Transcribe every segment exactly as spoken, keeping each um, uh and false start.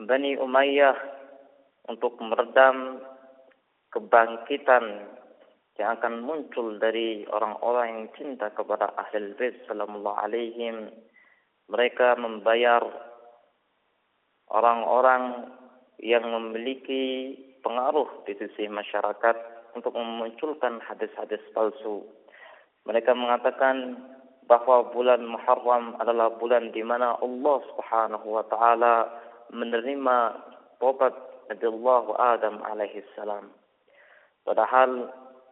Bani Umayyah untuk meredam kebangkitan yang akan muncul dari orang-orang yang cinta kepada Ahlul Bait sallallahu alaihim. Mereka membayar orang-orang yang memiliki pengaruh di sisi masyarakat untuk memunculkan hadis-hadis palsu. Mereka mengatakan bahwa bulan Muharram adalah bulan di mana Allah Subhanahu wa taala menerima taubat Nabi Allah Adam alaihi salam. Padahal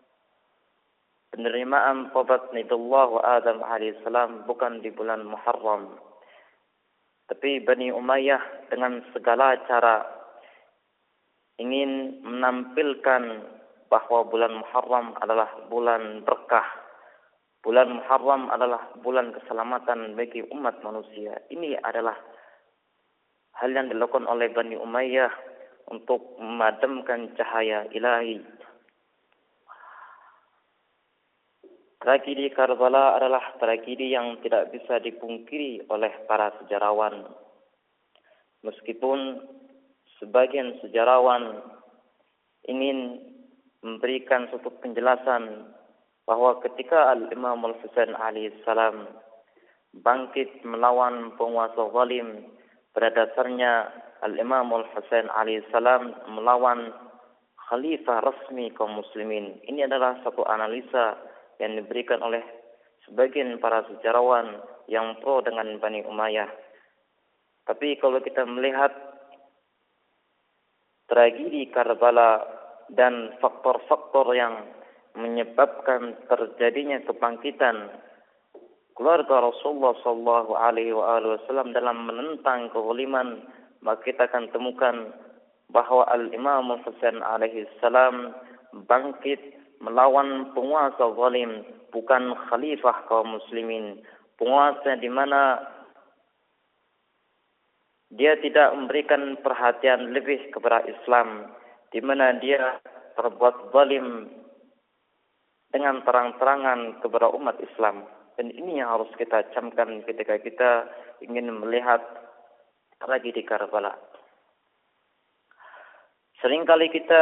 penerimaan taubat Nabi Allah Adam alaihi salam bukan di bulan Muharram. Tapi Bani Umayyah dengan segala cara ingin menampilkan bahwa bulan Muharram adalah bulan berkah. Bulan Muharram adalah bulan keselamatan bagi umat manusia. Ini adalah hal yang dilakukan oleh Bani Umayyah untuk memadamkan cahaya ilahi. Tragedi Karbala adalah tragedi yang tidak bisa dipungkiri oleh para sejarawan. Meskipun sebagian sejarawan ingin memberikan suatu penjelasan bahwa ketika Al-Imam Al-Husain alaihi salam bangkit melawan penguasa zalim, pada dasarnya Al-Imam Al-Husain alaihi salam melawan khalifah resmi kaum muslimin. Ini adalah satu analisa yang diberikan oleh sebagian para sejarawan yang pro dengan Bani Umayyah. Tapi kalau kita melihat tragedi Karbala dan faktor-faktor yang menyebabkan terjadinya kebangkitan keluarga Rasulullah sallallahu alaihi wasallam dalam menentang kezaliman, maka kita akan temukan bahwa Al-Imam Al-Husain alaihi salam bangkit melawan penguasa zalim, bukan khalifah kaum muslimin, penguasa di mana dia tidak memberikan perhatian lebih kepada Islam, di mana dia terbuat zalim dengan terang-terangan kepada umat Islam. Dan ini yang harus kita camkan ketika kita ingin melihat tragedi Karbala. Seringkali kita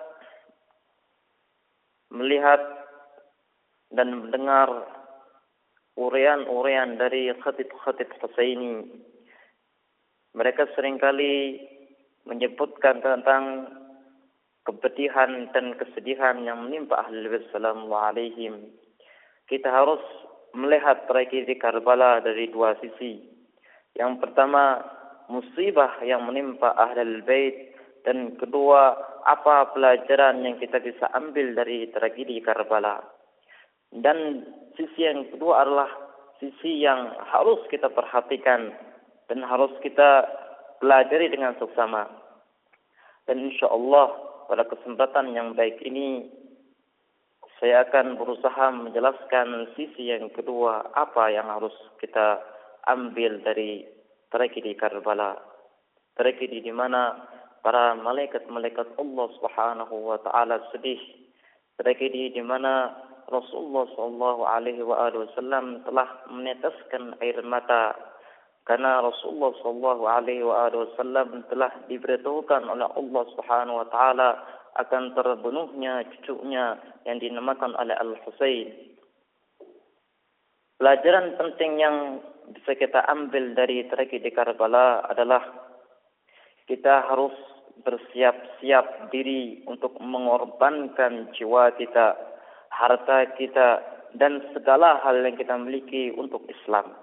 melihat dan mendengar urian-urian dari khatib-khatib Husaini. Mereka seringkali menyebutkan tentang kepedihan dan kesedihan yang menimpa Ahlul Bait sallallahu alaihim. Kita harus melihat tragedi Karbala dari dua sisi. Yang pertama, musibah yang menimpa Ahlul Bait, dan kedua, apa pelajaran yang kita bisa ambil dari tragedi Karbala. Dan sisi yang kedua adalah sisi yang harus kita perhatikan dan harus kita pelajari dengan seksama. Dan insyaallah pada kesempatan yang baik ini saya akan berusaha menjelaskan sisi yang kedua, apa yang harus kita ambil dari tragedi Karbala. Tragedi di mana para malaikat-malaikat Allah Subhanahu wa taala sedih. Tragedi di mana Rasulullah sallallahu alaihi wasallam telah meneteskan air mata karena Rasulullah sallallahu alaihi wasallam telah diberitahukan oleh Allah Subhanahu wa taala akan terbunuhnya cucunya yang dinamakan oleh Al-Husain. Pelajaran penting yang bisa kita ambil dari tragedi Karbala adalah kita harus bersiap-siap diri untuk mengorbankan jiwa kita, harta kita, dan segala hal yang kita miliki untuk Islam.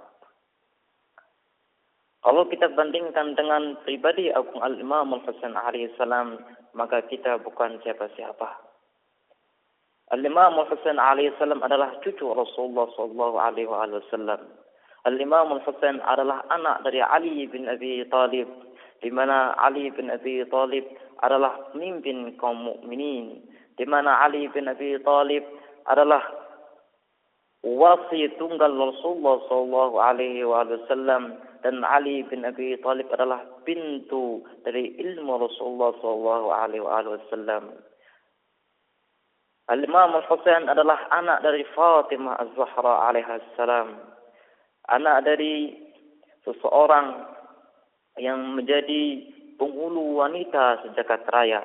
Kalau kita bandingkan dengan pribadi Agung Al-Imam Al-Husain alaihi salam, maka kita bukan siapa-siapa. Al-Imam Al-Husain alaihi salam adalah cucu Rasulullah sallallahu alaihi wasallam. Al-Imam Al-Husain adalah anak dari Ali bin Abi Thalib, di mana Ali bin Abi Thalib adalah pemimpin kaum mukminin, di mana Ali bin Abi Thalib adalah wasi tunggal Rasulullah sallallahu alaihi wasallam, dan Ali bin Abi Thalib adalah pintu dari ilmu Rasulullah sallallahu alaihi wasallam. Al-Imam Al-Husain adalah anak dari Fatimah Az-Zahra alaiha salam, anak dari seseorang yang menjadi penghulu wanita sejagat raya.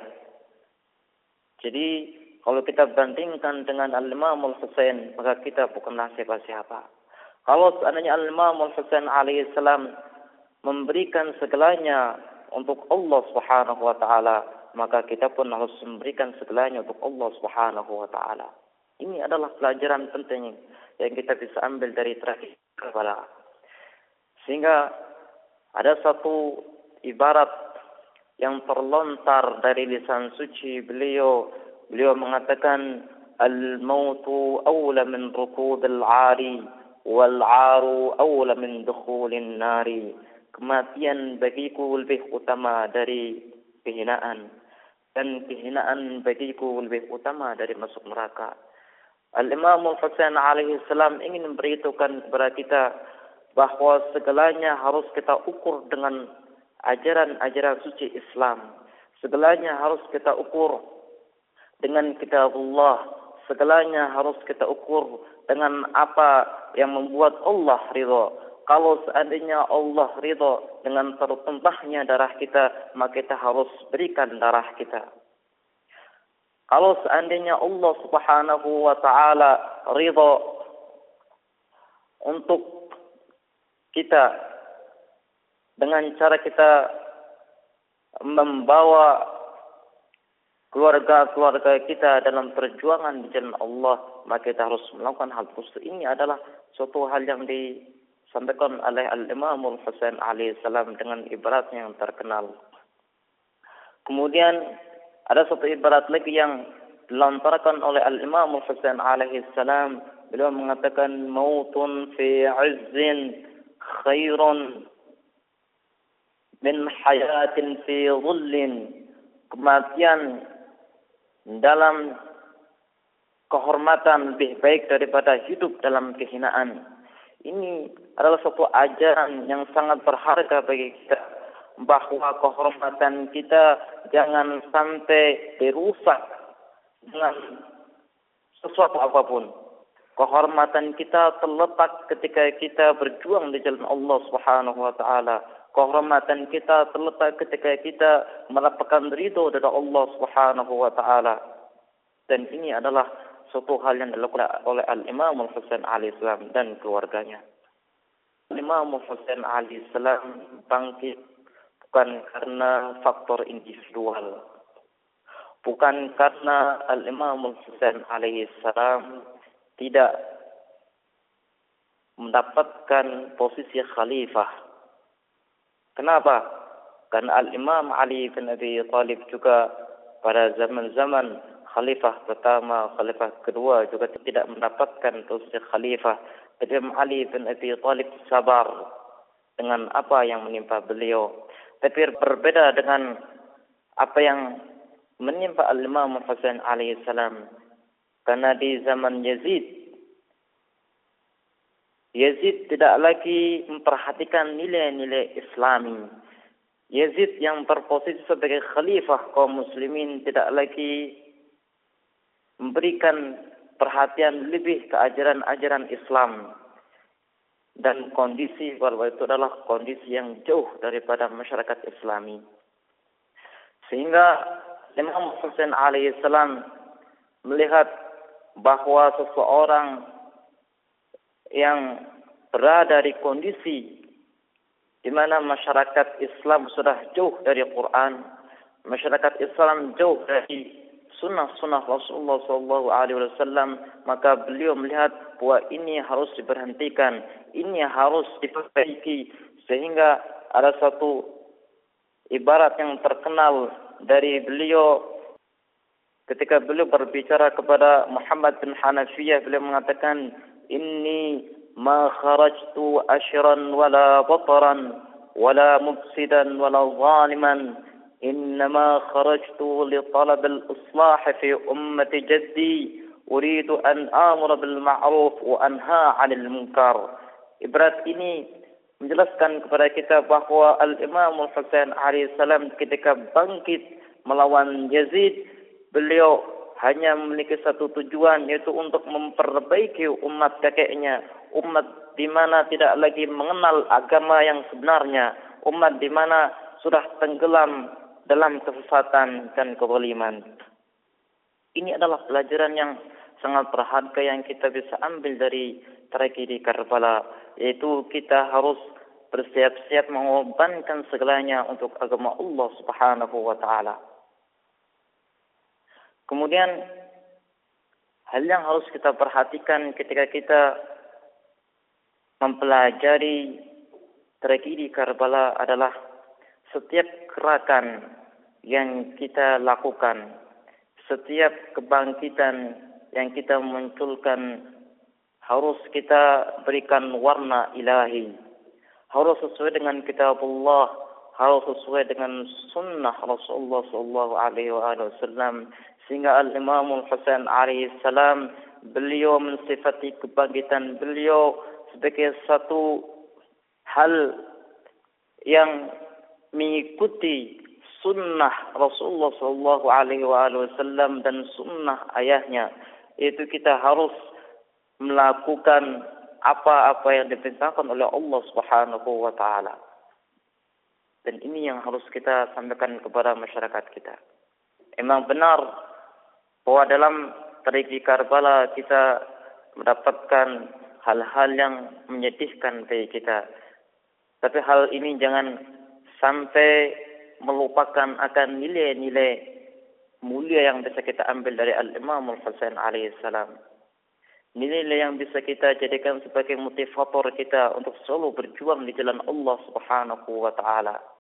Jadi kalau kita bandingkan dengan Al-Imam Al-Husain, maka kita bukanlah siapa-siapa. Kalau seandainya Al-Imam Al-Husain alaihissalam memberikan segalanya untuk Allah Subhanahu wa taala, maka kita pun harus memberikan segalanya untuk Allah Subhanahu wa taala. Ini adalah pelajaran penting yang kita bisa ambil dari terakhir Karbala. Sehingga ada satu ibarat yang terlontar dari lisan suci beliau. Beliau mengatakan, al-mautu awla min rukudil 'ari wal 'aru awla min dukhulin nari. Kematian bagiku lebih utama dari kehinaan, dan kehinaan bagiku lebih utama dari masuk neraka. Al-Imam Al-Husain alaihi salam ingin memberitahukan kepada kita bahwa segalanya harus kita ukur dengan ajaran-ajaran suci Islam. Segalanya harus kita ukur dengan kitabullah. Segalanya harus kita ukur dengan apa yang membuat Allah ridha. Kalau seandainya Allah ridha dengan tertumpahnya darah kita, maka kita harus berikan darah kita. Kalau seandainya Allah Subhanahu wa taala ridha untuk kita dengan cara kita membawa keluarga-keluarga kita dalam perjuangan di jalan Allah, maka kita harus melakukan hal tersebut. Ini adalah suatu hal yang disampaikan oleh Al-Imam Al-Husain alaihissalam dengan ibarat yang terkenal. Kemudian ada satu ibarat lagi yang dilontarkan oleh Al-Imam Al-Husain alaihissalam. Beliau mengatakan, mautun fi 'izzin khairun min hayatin fi dhullin. Kematian dalam kehormatan lebih baik daripada hidup dalam kehinaan. Ini adalah suatu ajaran yang sangat berharga bagi kita, bahwa kehormatan kita jangan sampai dirusak dengan sesuatu apapun. Kehormatan kita terletak ketika kita berjuang di jalan Allah Subhanahu wa taala. Kehormatan kita terletak ketika kita mendapatkan ridho dari Allah Subhanahu wa taala. Dan ini adalah suatu hal yang dilakukan oleh Al-Imam Al-Husain alaihissalam dan keluarganya. Al-Imam Al-Husain alaihissalam bangkit bukan karena faktor individual. Bukan karena Al-Imam Al-Husain alaihissalam tidak mendapatkan posisi khalifah. Kenapa? Karena Al-Imam Ali bin Abi Thalib juga pada zaman-zaman khalifah pertama, khalifah kedua juga tidak mendapatkan posisi khalifah. Jadi Ali bin Abi Thalib sabar dengan apa yang menimpa beliau. Tapi berbeda dengan apa yang menimpa Al-Imam Husain alaihissalam. Karena di zaman Yazid, Yazid tidak lagi memperhatikan nilai-nilai Islami. Yazid yang berposisi sebagai khalifah kaum muslimin tidak lagi memberikan perhatian lebih ke ajaran-ajaran Islam. Dan kondisi bahwa itu adalah kondisi yang jauh daripada masyarakat Islami. Sehingga Imam Husain alaihissalam melihat bahwa seseorang yang berada di kondisi di mana masyarakat Islam sudah jauh dari Quran, masyarakat Islam jauh dari sunnah-sunnah Rasulullah Sallallahu Alaihi Wasallam, maka beliau melihat bahwa ini harus diberhentikan, ini harus diperbaiki. Sehingga ada satu ibarat yang terkenal dari beliau ketika beliau berbicara kepada Muhammad bin Hanafiyah, beliau mengatakan, inni ma kharajtu ashran wala bataran wala mufsidan wala zaliman, innama kharajtu li talab al-islah fi ummati jaddi, uridu an amura bil ma'ruf wa anha 'anil munkar. Ibarat ini menjelaskan kepada kita bahwa Al-Imam Al-Husain alaihissalam ketika bangkit melawan Yazid, beliau hanya memiliki satu tujuan, yaitu untuk memperbaiki umat kakeknya, umat di mana tidak lagi mengenal agama yang sebenarnya, umat di mana sudah tenggelam dalam kesesatan dan kezaliman. Ini adalah pelajaran yang sangat berharga yang kita bisa ambil dari tragedi Karbala, yaitu kita harus bersiap-siap mengorbankan segalanya untuk agama Allah Subhanahu wa taala. Kemudian hal yang harus kita perhatikan ketika kita mempelajari tragedi Karbala adalah setiap gerakan yang kita lakukan, setiap kebangkitan yang kita munculkan harus kita berikan warna ilahi, harus sesuai dengan kitabullah, harus sesuai dengan sunnah Rasulullah sallallahu alaihi wasallam, sehingga Al-Imam Al-Hasan alaihi salam beliau mensifati kebangkitan beliau sebagai satu hal yang mengikuti sunnah Rasulullah sallallahu alaihi wasallam dan sunnah ayahnya, yaitu kita harus melakukan apa-apa yang diperintahkan oleh Allah Subhanahu wa taala. Dan ini yang harus kita sampaikan kepada masyarakat kita. Memang benar bahwa dalam tragedi Karbala kita mendapatkan hal-hal yang menyedihkan bagi kita. Tapi hal ini jangan sampai melupakan akan nilai-nilai mulia yang bisa kita ambil dari Al-Imam Al-Hasan alaihi salam. Nilai-nilai yang bisa kita jadikan sebagai motivator kita untuk selalu berjuang di jalan Allah Subhanahu wa taala.